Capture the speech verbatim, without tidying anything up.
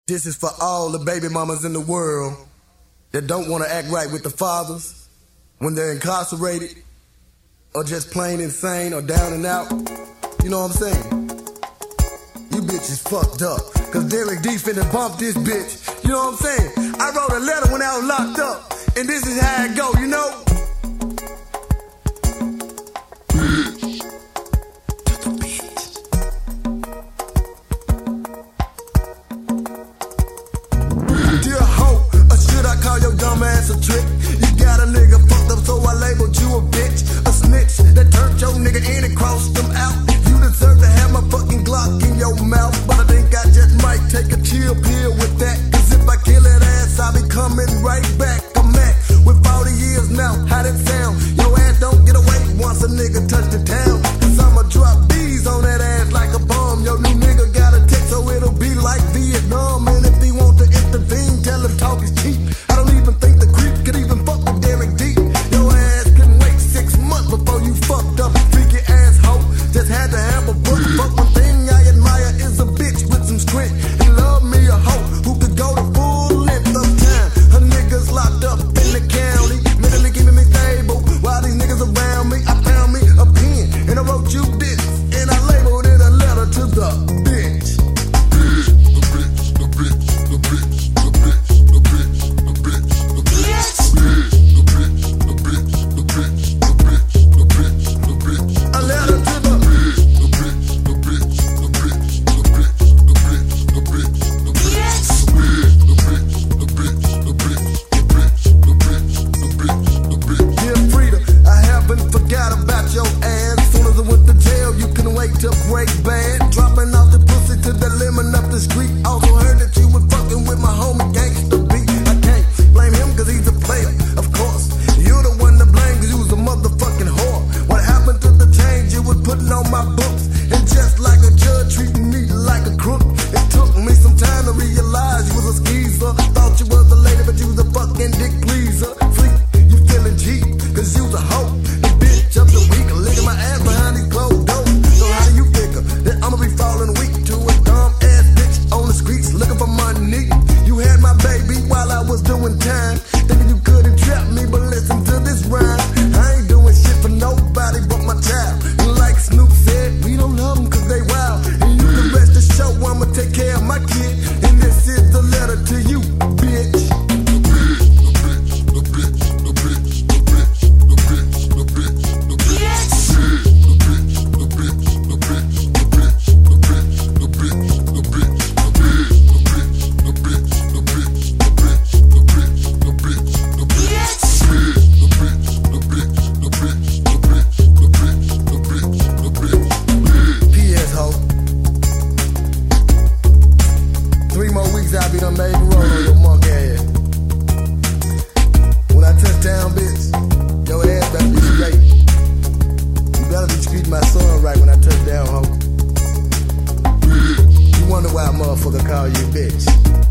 This is for all the baby mamas in the world that don't want to act right with the fathers when they're incarcerated or just plain insane or down and out. You know what I'm saying? You bitches fucked up, cause Derek D finna bump this bitch. You know what I'm saying? I wrote a letter when I was locked up, and this is how it go, you know? Dear hoe, or should I call your dumb ass a trick? You got a nigga fucked up, so I labeled you a bitch, a snitch that turned your nigga in and crossed them out. You deserve to have my fucking Glock in your mouth, but I think I just might take a chill pill with that. Cause if I kill that ass, I'll be coming right back. I'm back with forty years now, how that sound? Your ass don't get away once a nigga touch the town. Cause I'ma drop bees on that ass like a bomb. Your new nigga got a tick, so it'll be like Vietnam. And if he want to intervene, tell him talk is cheap. I don't even think the creep could even fuck with Derek D. Your ass couldn't wait six months before you fucked up. Freaky ass hoe, just had to have a book. But one thing I admire is a bitch with some strength. And love me a hoe who could go the full length of time. Her niggas locked up in the county, mentally keeping me stable while these niggas around me. I found me a pen and I wrote you this, and I labeled it a letter to the bitch. To break bad, dropping off the pussy to the lemon up the street. Also heard that you was fucking with my homie Gangsta B. I can't blame him cause he's a player, of course. You're the one to blame cause you was a motherfucking whore. What happened to the change you was putting on my books? And just like a judge treating me like a crook, it took me some time to realize you was a skeezer. Thought you was a lady but you was a fucking dick pleaser. Freak, you feeling G cause you was a hoe. The bitch up the week, licking my ass behind these closed doors. That I'ma be falling weak to a dumb ass bitch on the streets looking for money. You had my baby while I was doing time, thinking you couldn't trap me, but listen to this rhyme. I ain't doing shit for nobody but my child. And like Snoop said, we don't love them cause they wild. And you can rest assured I'ma take care of my kid. And this is the letter to you, bitch. I be done made the roll on your monkey ass. When I touch down, bitch, your ass better be straight. You better be treating my son right when I touch down, ho. You wonder why a motherfucker call you bitch.